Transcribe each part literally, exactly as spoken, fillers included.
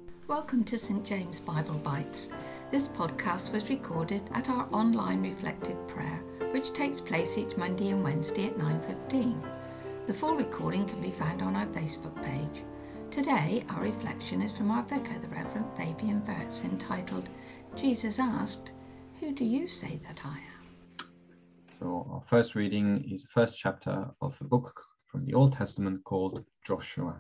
Welcome to Saint James Bible Bites. This podcast was recorded at our online reflective prayer, which takes place each Monday and Wednesday at nine fifteen. The full recording can be found on our Facebook page. Today, our reflection is from our vicar, the Reverend Fabian Verts, entitled, Jesus asked, "Who do you say that I am?" So our first reading is the first chapter of a book from the Old Testament called Joshua.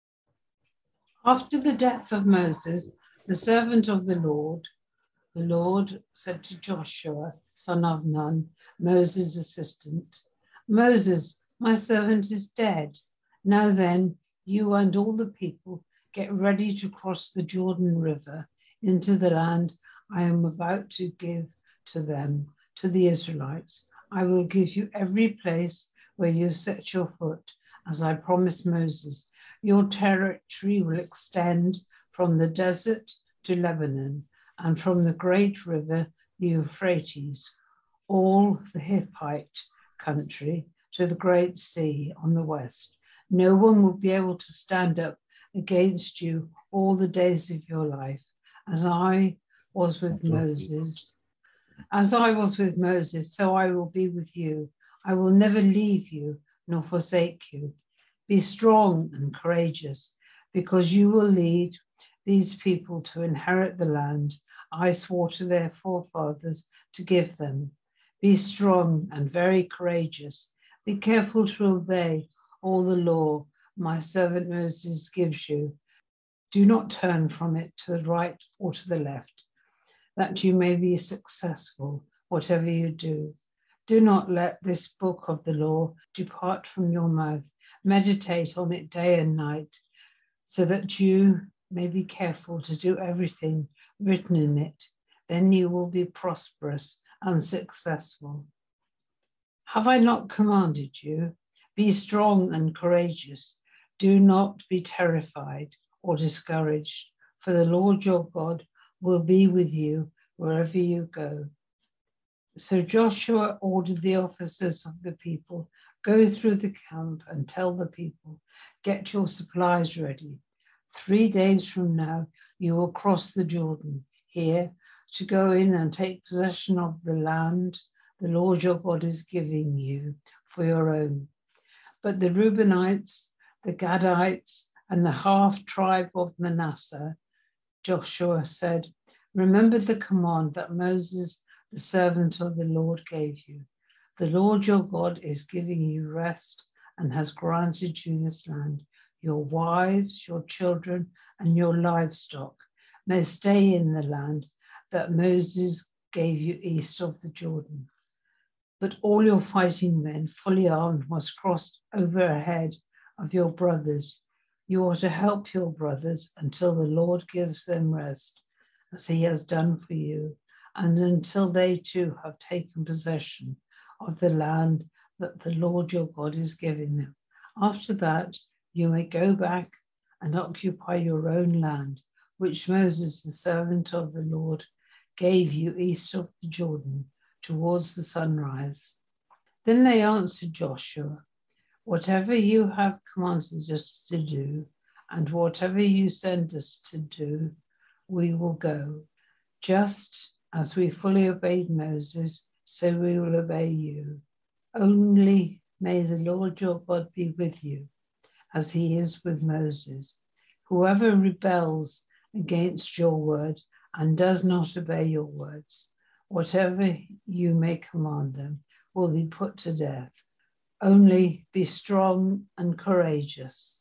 After the death of Moses, the servant of the Lord, the Lord said to Joshua, son of Nun, Moses' assistant, "Moses, my servant is dead. Now then, you and all the people get ready to cross the Jordan River into the land I am about to give to them, to the Israelites. I will give you every place where you set your foot, as I promised Moses. Your territory will extend from the desert to Lebanon and from the great river, the Euphrates, all the Hittite country to the great sea on the west. No one will be able to stand up against you all the days of your life, as I was with Moses. As I was with Moses, so I will be with you. I will never leave you nor forsake you. Be strong and courageous, because you will lead these people to inherit the land I swore to their forefathers to give them. Be strong and very courageous. Be careful to obey all the law my servant Moses gives you. Do not turn from it to the right or to the left, that you may be successful, whatever you do. Do not let this book of the law depart from your mouth. Meditate on it day and night, so that you may be careful to do everything written in it. Then you will be prosperous and successful. Have I not commanded you? Be strong and courageous. Do not be terrified or discouraged, for the Lord your God will be with you wherever you go." So Joshua ordered the officers of the people, "Go through the camp and tell the people, get your supplies ready. Three days from now, you will cross the Jordan here to go in and take possession of the land the Lord your God is giving you for your own. But the Reubenites, the Gadites, and the half-tribe of Manasseh," Joshua said, "remember the command that Moses, the servant of the Lord, gave you. The Lord your God is giving you rest and has granted you this land. Your wives, your children, and your livestock may stay in the land that Moses gave you east of the Jordan. But all your fighting men, fully armed, must cross over ahead of your brothers. You are to help your brothers until the Lord gives them rest, as he has done for you, and until they too have taken possession of the land that the Lord your God is giving them. After that, you may go back and occupy your own land, which Moses, the servant of the Lord, gave you east of the Jordan, towards the sunrise." Then they answered Joshua, "Whatever you have commanded us to do, and whatever you send us to do, we will go. Just as we fully obeyed Moses, so we will obey you. Only may the Lord your God be with you, as he is with Moses. Whoever rebels against your word and does not obey your words, whatever you may command them, will be put to death. Only be strong and courageous."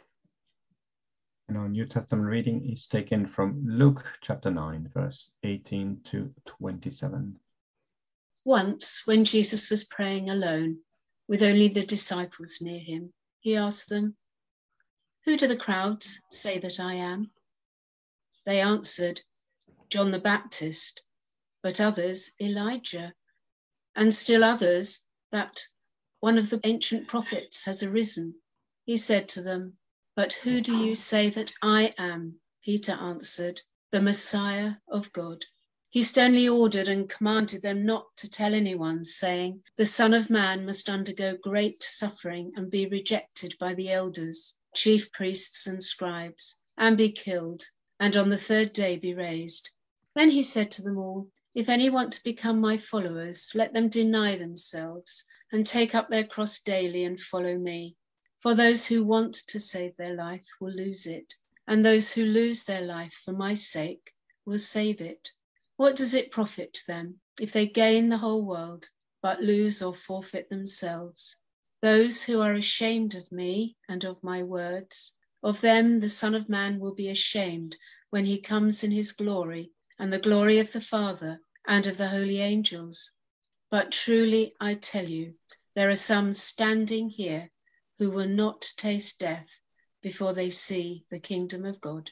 And our New Testament reading is taken from Luke chapter nine, verse eighteen to twenty-seven. Once, when Jesus was praying alone, with only the disciples near him, he asked them, "Who do the crowds say that I am?" They answered, "John the Baptist, but others, Elijah, and still others, that one of the ancient prophets has arisen." He said to them, "But who do you say that I am?" Peter answered, "The Messiah of God." He sternly ordered and commanded them not to tell anyone, saying, "The Son of Man must undergo great suffering and be rejected by the elders, chief priests and scribes, and be killed, and on the third day be raised." Then he said to them all, "If any want to become my followers, let them deny themselves and take up their cross daily and follow me. For those who want to save their life will lose it, and those who lose their life for my sake will save it. What does it profit them if they gain the whole world but lose or forfeit themselves? Those who are ashamed of me and of my words, of them the Son of Man will be ashamed when he comes in his glory and the glory of the Father and of the holy angels. But truly I tell you, there are some standing here who will not taste death before they see the kingdom of God."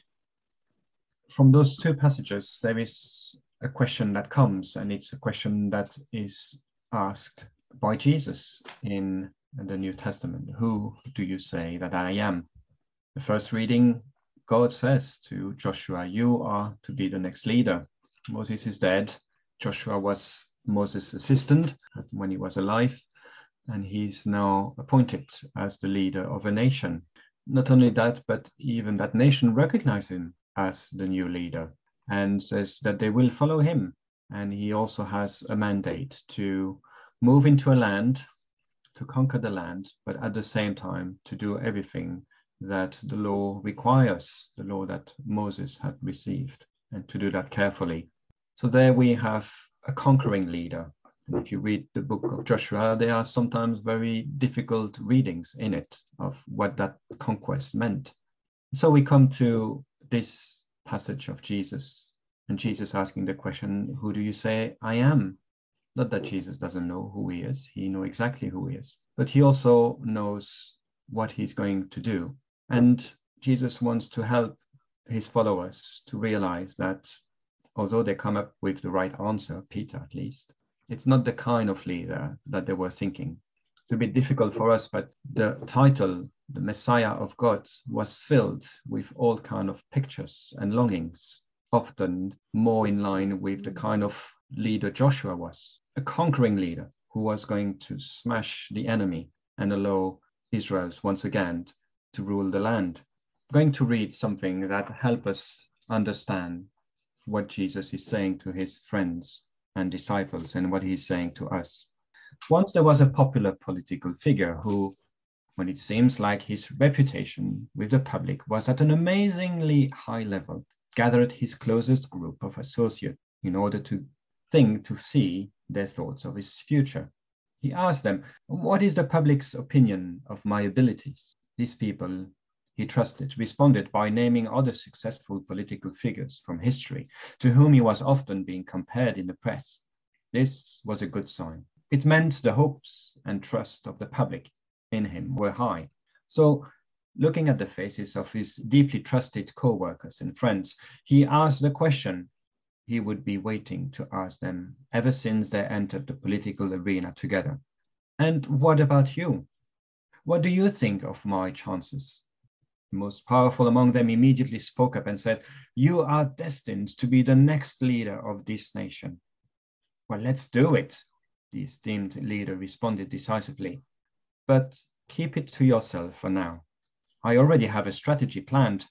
From those two passages, there is a question that comes, and it's a question that is asked by Jesus in the New Testament. Who do you say that I am? The first reading, God says to Joshua, you are to be the next leader. Moses is dead. Joshua was Moses' assistant when he was alive, and he's now appointed as the leader of a nation. Not only that, but even that nation recognizes him as the new leader and says that they will follow him. And he also has a mandate to move into a land, to conquer the land, but at the same time to do everything that the law requires, the law that Moses had received, and to do that carefully. So there we have a conquering leader. And if you read the book of Joshua, there are sometimes very difficult readings in it of what that conquest meant. So we come to this passage of Jesus, and Jesus asking the question, who do you say I am? Not that Jesus doesn't know who he is, he knows exactly who he is, but he also knows what he's going to do. And Jesus wants to help his followers to realize that although they come up with the right answer, Peter at least, it's not the kind of leader that they were thinking. It's a bit difficult for us, but the title, the Messiah of God, was filled with all kind of pictures and longings, often more in line with the kind of leader Joshua was, a conquering leader who was going to smash the enemy and allow Israel once again to rule the land. I'm going to read something that helps us understand what Jesus is saying to his friends and disciples and what he's saying to us. Once there was a popular political figure who, when it seems like his reputation with the public was at an amazingly high level, gathered his closest group of associates in order to think, to see their thoughts of his future. He asked them, what is the public's opinion of my abilities? These people he trusted responded by naming other successful political figures from history to whom he was often being compared in the press. This was a good sign. It meant the hopes and trust of the public in him were high. So, looking at the faces of his deeply trusted co-workers and friends, he asked the question he would be waiting to ask them ever since they entered the political arena together. And what about you? What do you think of my chances? The most powerful among them immediately spoke up and said, you are destined to be the next leader of this nation. Well, let's do it, the esteemed leader responded decisively. But keep it to yourself for now. I already have a strategy planned.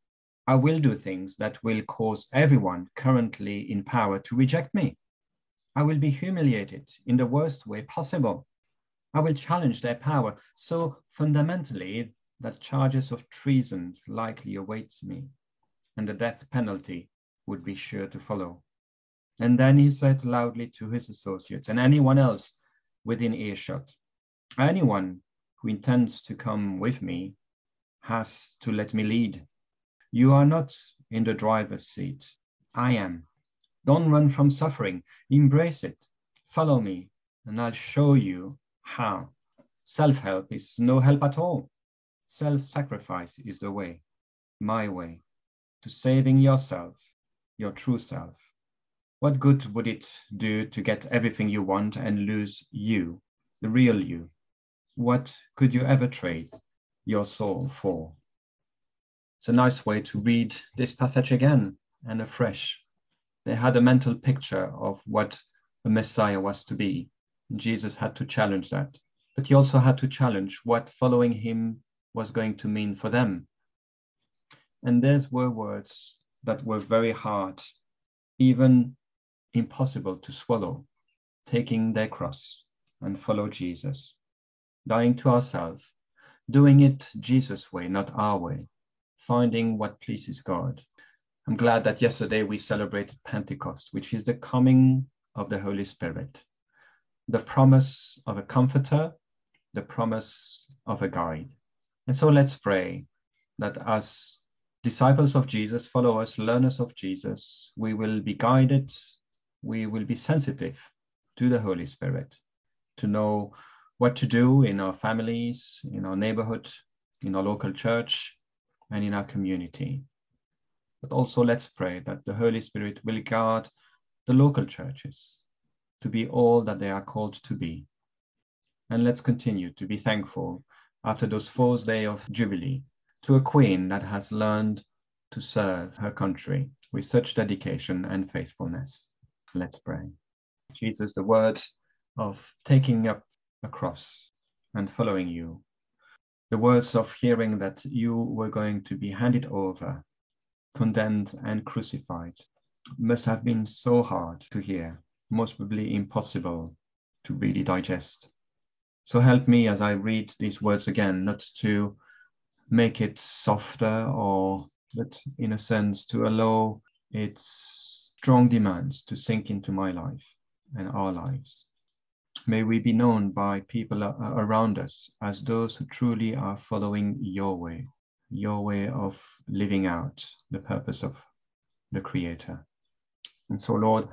I will do things that will cause everyone currently in power to reject me. I will be humiliated in the worst way possible. I will challenge their power so fundamentally that charges of treason likely await me, and the death penalty would be sure to follow. And then he said loudly to his associates and anyone else within earshot, anyone who intends to come with me has to let me lead. You are not in the driver's seat. I am. Don't run from suffering. Embrace it. Follow me, and I'll show you how. Self-help is no help at all. Self-sacrifice is the way, my way, to saving yourself, your true self. What good would it do to get everything you want and lose you, the real you? What could you ever trade your soul for? It's a nice way to read this passage again and afresh. They had a mental picture of what the Messiah was to be. And Jesus had to challenge that. But he also had to challenge what following him was going to mean for them. And these were words that were very hard, even impossible to swallow, taking their cross and follow Jesus, dying to ourselves, doing it Jesus' way, not our way, finding what pleases God. I'm glad that yesterday we celebrated Pentecost, which is the coming of the Holy Spirit, the promise of a comforter, the promise of a guide. And so let's pray that as disciples of Jesus, followers, learners of Jesus, we will be guided, we will be sensitive to the Holy Spirit, to know what to do in our families, in our neighborhood, in our local church, and in our community. But also let's pray that the Holy Spirit will guard the local churches to be all that they are called to be. And let's continue to be thankful after those fourth day of Jubilee to a queen that has learned to serve her country with such dedication and faithfulness. Let's pray. Jesus, the words of taking up a cross and following you, the words of hearing that you were going to be handed over, condemned and crucified, must have been so hard to hear, most probably impossible to really digest. So help me as I read these words again, not to make it softer, or, but in a sense, to allow its strong demands to sink into my life and our lives. May we be known by people around us as those who truly are following your way, your way of living out the purpose of the Creator. And so, Lord,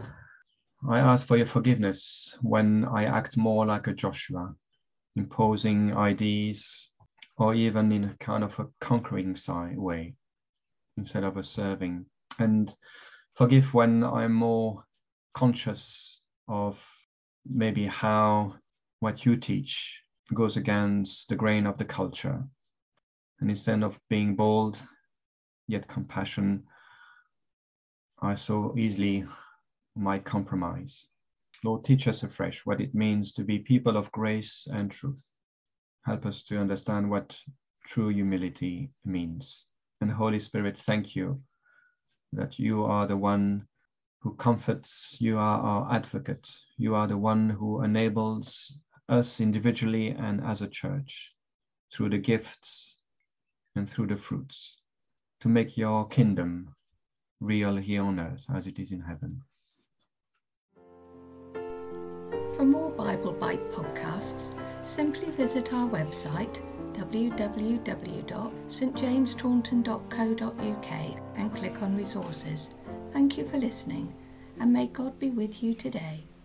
I ask for your forgiveness when I act more like a Joshua, imposing ideas, or even in a kind of a conquering side way instead of a serving. And forgive when I'm more conscious of maybe how what you teach goes against the grain of the culture. And instead of being bold, yet compassion, I so easily might compromise. Lord, teach us afresh what it means to be people of grace and truth. Help us to understand what true humility means. And Holy Spirit, thank you that you are the one who comforts, you are our advocate, you are the one who enables us individually and as a church through the gifts and through the fruits to make your kingdom real here on earth as it is in heaven. For more Bible Bite podcasts, simply visit our website w w w dot st james taunton dot co dot u k and click on resources. Thank you for listening, and may God be with you today.